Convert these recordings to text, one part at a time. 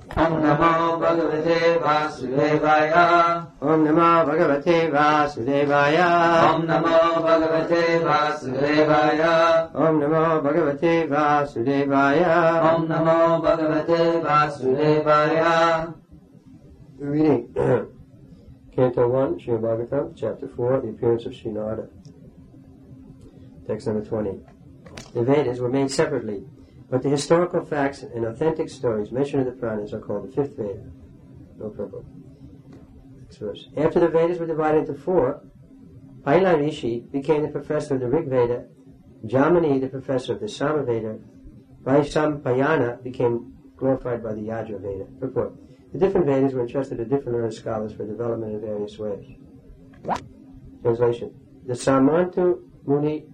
Om Namo Bhagavate Vasudevaya. Om Namo Bhagavate Vasudevaya. Om Namo Bhagavate Vasudevaya. Om Namo Bhagavate Vasudevaya. Om Namo Bhagavate Vasudevaya. We're reading Canto 1, Srimad Bhagavatam, Chapter 4, The Appearance of Srinada. Text number 20. The Vedas were made separately, but the historical facts and authentic stories mentioned in the Puranas are called the fifth Veda. No purple. Next verse. After the Vedas were divided into four, Paila Rishi became the professor of the Rig Veda, Jamani the professor of the Sama Veda, Vaishampayana became glorified by the Yajur Veda. Purport. The different Vedas were entrusted to different learned scholars for development in various ways. Translation. The Samantu Muni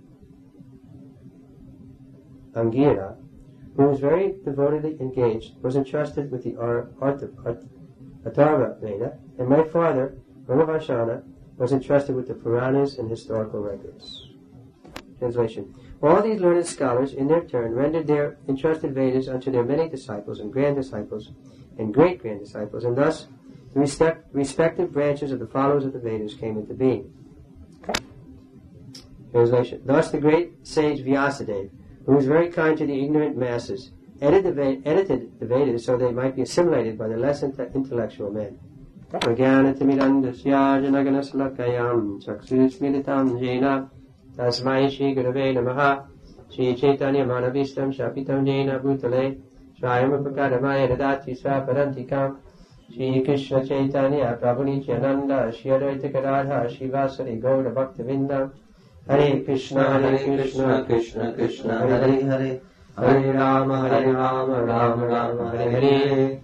Angira, who was very devotedly engaged, was entrusted with the Atharva Veda, and my father, Ramavarshana, was entrusted with the Puranas and historical records. Translation. All these learned scholars, in their turn, rendered their entrusted Vedas unto their many disciples and grand-disciples and great-grand-disciples, and thus the respective branches of the followers of the Vedas came into being. Translation. Thus the great sage Vyasadeva, who was very kind to the ignorant masses, edited the Vedas so they might be assimilated by the less intellectual men. Jnanatimidandasya janaganaslakayam chaksusmilitam jena tasmai shri gurave namaha shri chaitanya manavistam shapitam jena bhutale swayamapakadamaya dadati swaparantikam shri krishna chaitanya prabhu nityananda shri advaita gadadhar shri vasari gaura bhaktivinoda Hare Krishna, Krishna Krishna, Hare Hare, Hare Rama, Rama Rama, Hare Hare.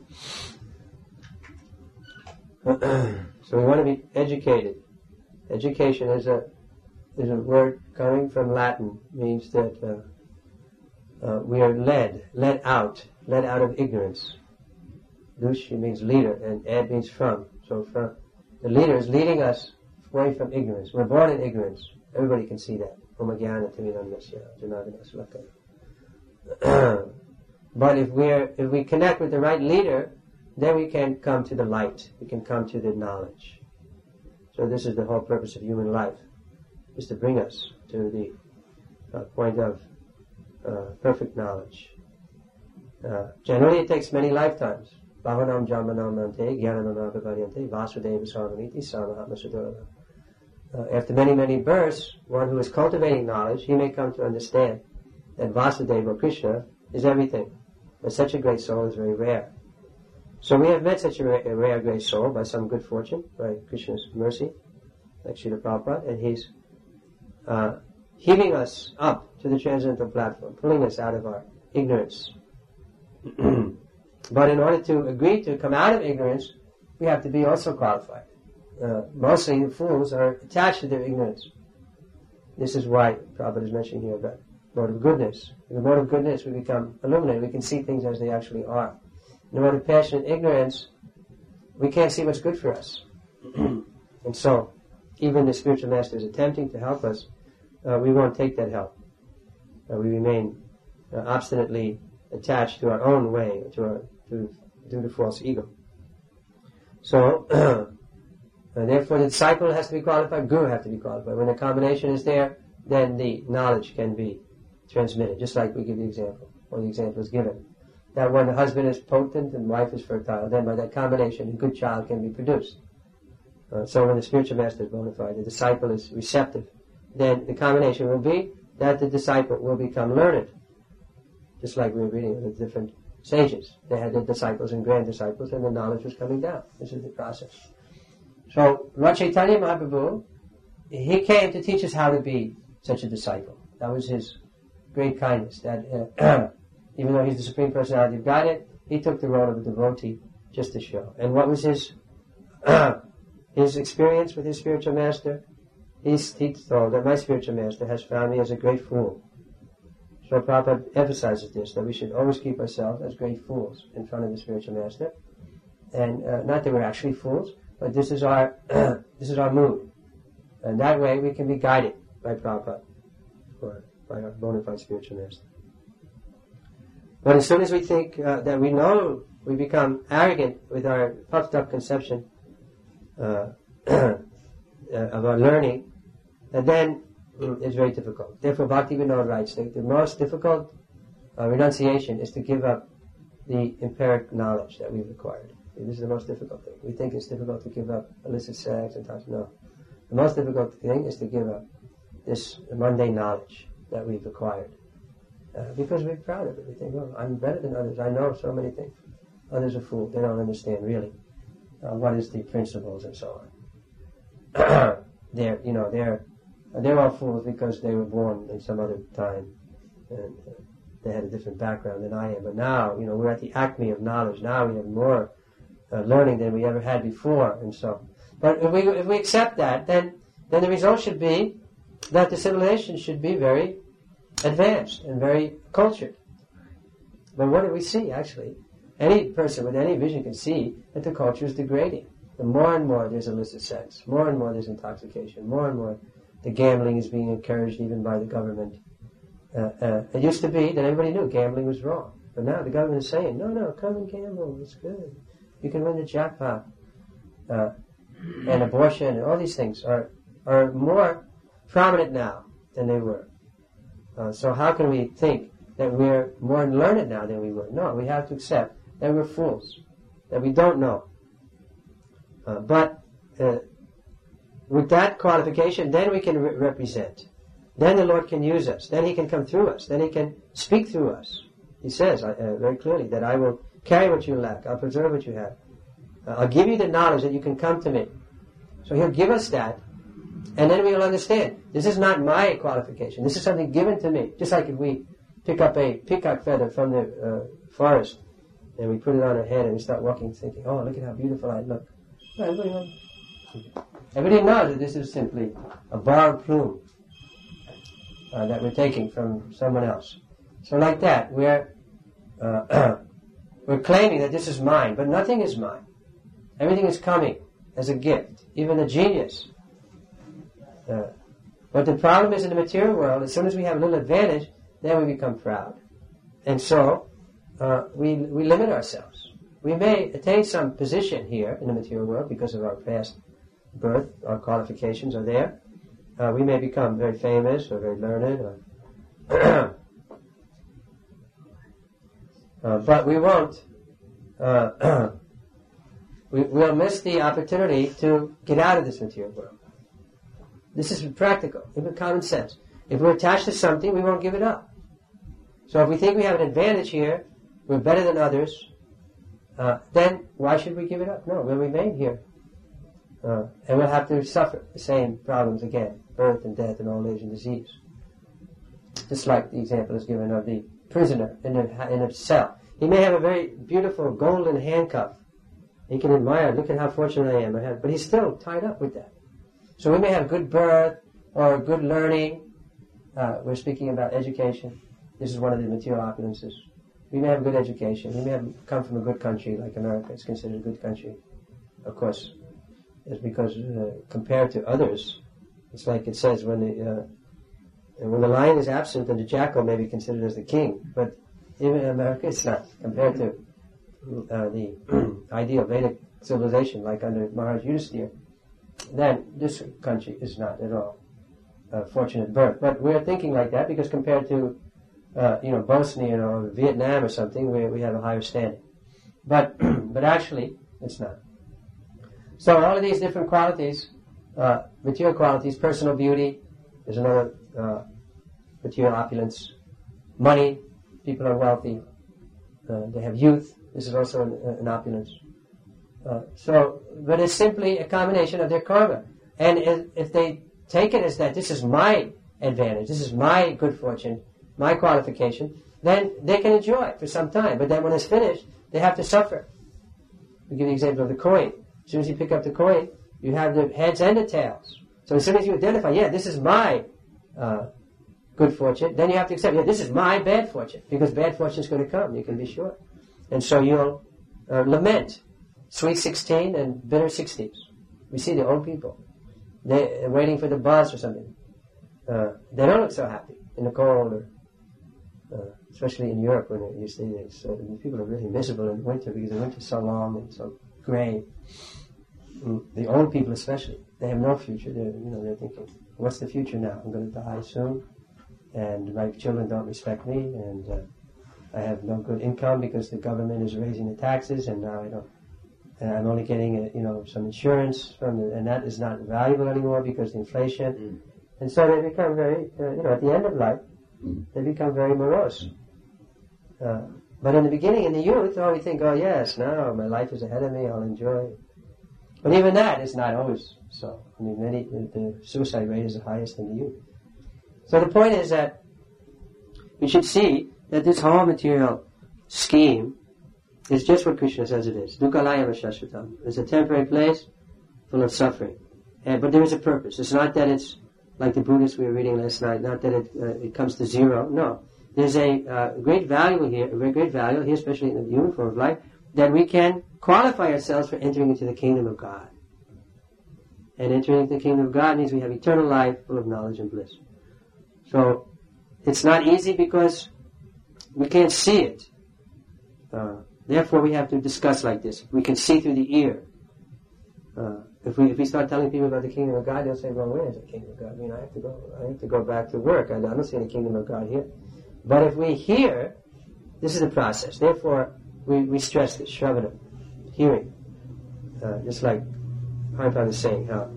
So we want to be educated. Education is a word coming from Latin, means that we are led out of ignorance. Dushi means leader, and ed means from. So from the leader is leading us away from ignorance. We're born in ignorance. Everybody can see that. But if we connect with the right leader, then we can come to the light. We can come to the knowledge. So this is the whole purpose of human life, is to bring us to the point of perfect knowledge. Generally it takes many lifetimes. Bhavanam Jamanam Nante, Gyananam Abhivaryante, Vasudeva Sarvaniti, Samahatma Sudurava. After many births, one who is cultivating knowledge, he may come to understand that Vasudeva or Krishna is everything. But such a great soul is very rare. So we have met such a rare great soul by some good fortune, by Krishna's mercy, like Srila Prabhupada, and he's heaving us up to the transcendental platform, pulling us out of our ignorance. But in order to agree to come out of ignorance, we have to be also qualified. Mostly the fools are attached to their ignorance. This is why Prabhupada is mentioning here about mode of goodness. In the mode of goodness we become illuminated, we can see things as they actually are. In the mode of passion and ignorance, we can't see what's good for us. And so, even the spiritual master is attempting to help us, we won't take that help. We remain obstinately attached to our own way, due to false ego. So, therefore, the disciple has to be qualified, guru has to be qualified. When the combination is there, then the knowledge can be transmitted, just like we give the example, or the example is given. That when the husband is potent and wife is fertile, then by that combination, a good child can be produced. So when the spiritual master is bona fide, the disciple is receptive, then the combination will be that the disciple will become learned. Just like we were reading of the different sages. They had their disciples and grand disciples, and the knowledge was coming down. This is the process. So, Lord Chaitanya Mahaprabhu, he came to teach us how to be such a disciple. That was his great kindness. That even though he's the Supreme Personality of Godhead, he took the role of a devotee just to show. And what was his experience with his spiritual master? He told that my spiritual master has found me as a great fool. So Prabhupada emphasizes this, that we should always keep ourselves as great fools in front of the spiritual master. And not that we're actually fools, but this is our mood. And that way we can be guided by Prabhupada, or by our bona fide spiritual master. But as soon as we think that we know we become arrogant with our puffed up conception of our learning, and then it's very difficult. Therefore, Bhaktivinoda writes that the most difficult renunciation is to give up the empiric knowledge that we've acquired. This is the most difficult thing. We think it's difficult to give up illicit sex and thoughts. No. The most difficult thing is to give up this mundane knowledge that we've acquired. Because we're proud of it. We think, oh, I'm better than others. I know so many things. Others are fools. They don't understand really what is the principles and so on. They're all fools because they were born in some other time and they had a different background than I am. But now, we're at the acme of knowledge. Now we have more learning than we ever had before, and so. But if we accept that, then the result should be that the civilization should be very advanced and very cultured. But what do we see, actually? Any person with any vision can see that the culture is degrading. The more and more there's illicit sex, more and more there's intoxication, more and more the gambling is being encouraged even by the government. It used to be that everybody knew gambling was wrong. But now the government is saying, no, come and gamble, it's good. You can win the jackpot. And abortion and all these things are more prominent now than they were. So how can we think that we're more learned now than we were? No, we have to accept that we're fools, that we don't know. But with that qualification, then we can represent. Then the Lord can use us. Then He can come through us. Then He can speak through us. He says very clearly that I will carry what you lack. I'll preserve what you have. I'll give you the knowledge that you can come to me. So He'll give us that, and then we will understand. This is not my qualification. This is something given to me. Just like if we pick up a peacock feather from the forest, and we put it on our head, and we start walking thinking, oh, look at how beautiful I look. No, everybody knows that this is simply a borrowed plume that we're taking from someone else. So like that, we're claiming that this is mine, but nothing is mine. Everything is coming as a gift, even a genius. But the problem is in the material world, as soon as we have a little advantage, then we become proud. And so we limit ourselves. We may attain some position here in the material world because of our past birth, our qualifications are there. We may become very famous or very learned, but we won't. We'll miss the opportunity to get out of this material world. This is practical, even common sense. If we're attached to something, we won't give it up. So if we think we have an advantage here, we're better than others, then why should we give it up? No, we'll remain here. And we'll have to suffer the same problems again, birth and death and old age and disease. Just like the example is given of the prisoner in a cell. He may have a very beautiful golden handcuff. He can admire, look at how fortunate I am, but he's still tied up with that. So we may have good birth or good learning. We're speaking about education. This is one of the material opulences. We may have good education. We may have come from a good country, like America. It's considered a good country. Of course, it's because compared to others, it's like it says when the lion is absent, then the jackal may be considered as the king. But even in America, it's not compared to the ideal Vedic civilization, like under Maharaj Yudhisthira. Then this country is not at all a fortunate birth. But we're thinking like that because compared to Bosnia or Vietnam or something, we have a higher standing. But actually, it's not. So all of these different qualities, material qualities, personal beauty, is another material opulence. Money, people are wealthy. They have youth. This is also an opulence. But it's simply a combination of their karma. And if they take it as that this is my advantage, this is my good fortune, my qualification, then they can enjoy it for some time. But then when it's finished, they have to suffer. We give the example of the coin. As soon as you pick up the coin, you have the heads and the tails. So as soon as you identify, this is my good fortune, then you have to accept, this is my bad fortune, because bad fortune is going to come, you can be sure. And so you'll lament sweet 16 and bitter 60s. We see the old people. They're waiting for the bus or something. They don't look so happy in the cold or especially in Europe when you stay there. So people are really miserable in winter because the winter's so long and so gray. The old people especially, they have no future. They're thinking, what's the future now? I'm going to die soon, and my children don't respect me, and I have no good income because the government is raising the taxes, and now I'm only getting some insurance and that is not valuable anymore because of the inflation. And so they become very, at the end of life, they become very morose. But in the beginning, in the youth, we think, oh yes, now my life is ahead of me, I'll enjoy it. But even that is not always so. I mean, the suicide rate is the highest in the youth. So the point is that we should see that this whole material scheme is just what Krishna says it is. Dukkhalayava shashvatam. It's a temporary place full of suffering. But there is a purpose. It's not that it's like the Buddhists we were reading last night, not that it comes to zero. No. There's a great value here, especially in the human form of life, that we can qualify ourselves for entering into the kingdom of God. And entering into the kingdom of God means we have eternal life full of knowledge and bliss. So, it's not easy because we can't see it. Therefore, we have to discuss like this. We can see through the ear. If we start telling people about the kingdom of God, they'll say, well, where is the kingdom of God? I mean, I have to go back to work. I don't see any kingdom of God here. But if we hear, this is the process. Therefore, we stress this, Shravana, hearing. Just like Prabhupada is saying how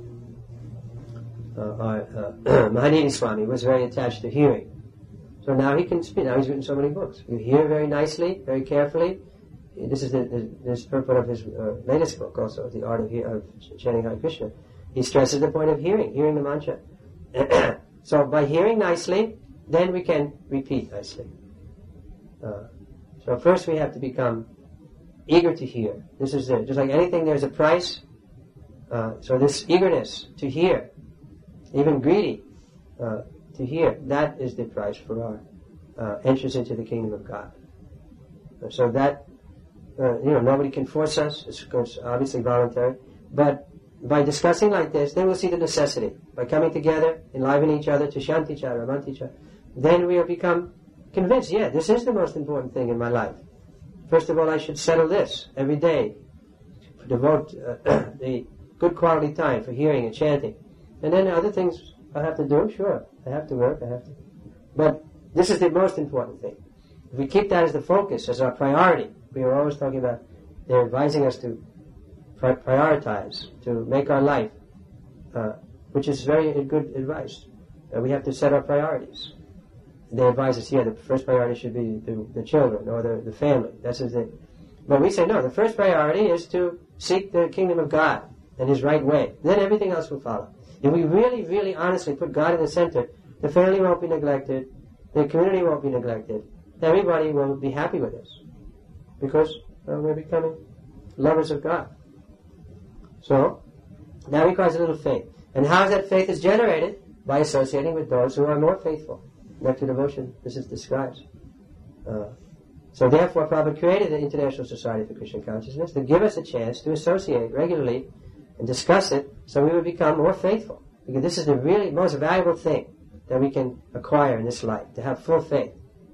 Mahanini Swami was very attached to hearing. So now he can speak. Now he's written so many books. You hear very nicely, very carefully. This is the purport of his latest book also, The Art of Chanting Hare Krishna. He stresses the point of hearing the mantra. So by hearing nicely, then we can repeat nicely. So first we have to become eager to hear. This is it. Just like anything, there's a price. So this eagerness to hear, even greedy to hear, that is the price for our entrance into the kingdom of God. So that, nobody can force us. It's obviously voluntary. But by discussing like this, then we'll see the necessity. By coming together, enlivening each other, to shanti each other, amanti each other, then we'll become convinced, this is the most important thing in my life. First of all, I should settle this every day. Devote the good quality time for hearing and chanting. And then other things I have to do, sure. I have to work, But this is the most important thing. If we keep that as the focus, as our priority, we are always talking about, they're advising us to prioritize, to make our life, which is very good advice. We have to set our priorities. They advise us, the first priority should be the children or the family. That's it. But we say, no, the first priority is to seek the kingdom of God in His right way. Then everything else will follow. If we really, really honestly put God in the center, the family won't be neglected, the community won't be neglected, everybody will be happy with us. Because we're becoming lovers of God. So, that requires a little faith. And how is that faith is generated? By associating with those who are more faithful. Nectar Devotion, this is described. So therefore, Prabhupada created the International Society for Krishna Consciousness to give us a chance to associate regularly and discuss it so we would become more faithful. Because this is the really most valuable thing that we can acquire in this life, to have full faith.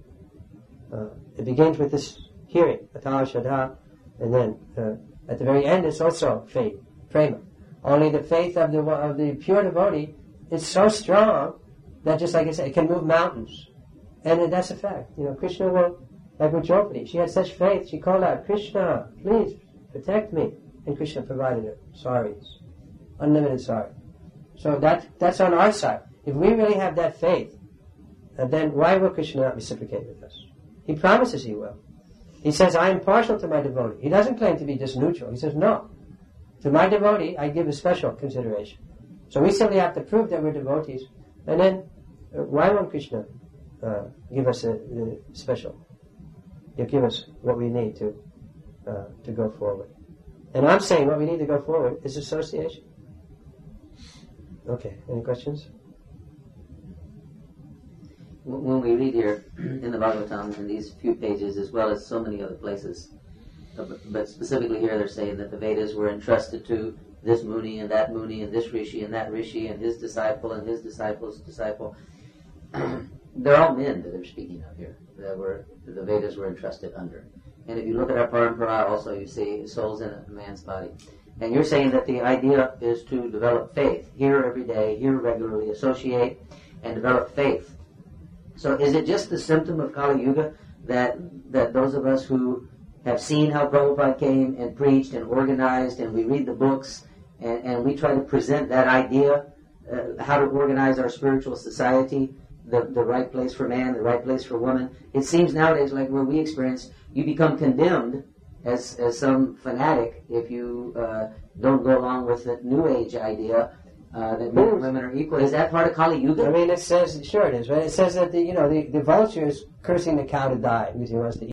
It begins with this hearing, atala shraddha, and then at the very end it's also faith, prema. Only the faith of the pure devotee is so strong that, just like I said, it can move mountains. And that's a fact. Krishna will, like with Draupadi, she had such faith, she called out, Krishna, please protect me. And Krishna provided her saris, unlimited sari. So that's on our side. If we really have that faith, then why will Krishna not reciprocate with us? He promises He will. He says, I am partial to my devotee. He doesn't claim to be just neutral. He says, no. To my devotee, I give a special consideration. So we simply have to prove that we're devotees. And then, why won't Krishna give us the special? He'll give us what we need to go forward. And I'm saying what we need to go forward is association. Okay, any questions? When we read here in the Bhagavatam, in these few pages, as well as so many other places, but specifically here they're saying that the Vedas were entrusted to this Muni and that Rishi and that Rishi and his disciple and his disciple's disciple. they're all men that they're speaking of here, that the Vedas were entrusted under. And if you look at our Parampara also, you see souls in a man's body. And you're saying that the idea is to develop faith, hear every day, hear regularly, associate, and develop faith. So is it just the symptom of Kali Yuga that those of us who have seen how Prabhupada came and preached and organized, and we read the books, and we try to present that idea, how to organize our spiritual society, the right place for man, the right place for woman. It seems nowadays, like where we experience, you become condemned as some fanatic if you don't go along with the New Age idea that men and women are equal. Is that part of Kali Yuga? I mean, it says, sure it is, right? It says that the vulture is cursing the cow to die because he wants to eat.